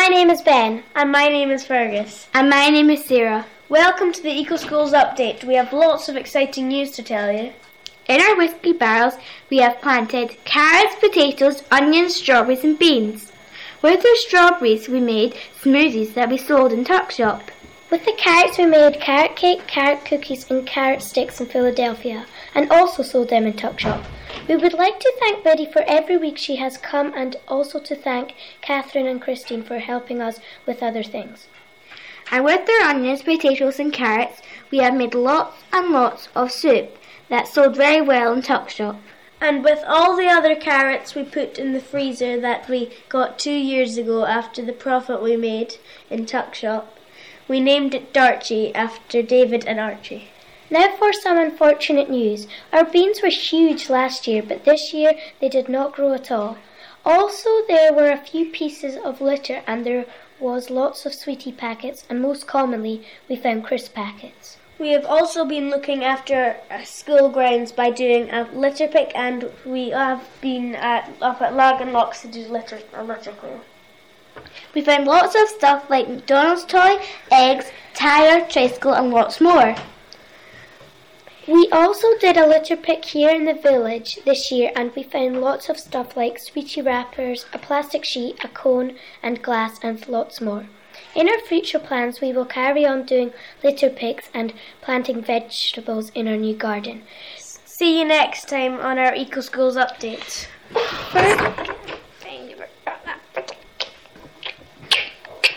My name is Ben. And my name is Fergus. And my name is Sarah. Welcome to the Eco Schools Update. We have lots of exciting news to tell you. In our whiskey barrels, we have planted carrots, potatoes, onions, strawberries and beans. With our strawberries, we made smoothies that we sold in Tuck Shop. With the carrots, we made carrot cake, carrot cookies and carrot sticks in Philadelphia, and also sold them in Tuck Shop. We would like to thank Betty for every week she has come, and also to thank Catherine and Christine for helping us with other things. And with our onions, potatoes and carrots, we have made lots and lots of soup that sold very well in Tuck Shop. And with all the other carrots we put in the freezer that we got 2 years ago after the profit we made in Tuck Shop, we named it Darchie after David and Archie. Now for some unfortunate news. Our beans were huge last year, but this year they did not grow at all. Also, there were a few pieces of litter, and there was lots of sweetie packets, and most commonly we found crisp packets. We have also been looking after school grounds by doing a litter pick, and we have been up at Lag and Locks to do litter clear. We found lots of stuff like McDonald's toy, eggs, tyre, tricycle and lots more. We also did a litter pick here in the village this year, and we found lots of stuff like sweetie wrappers, a plastic sheet, a cone and glass and lots more. In our future plans, we will carry on doing litter picks and planting vegetables in our new garden. See you next time on our Eco Schools Update.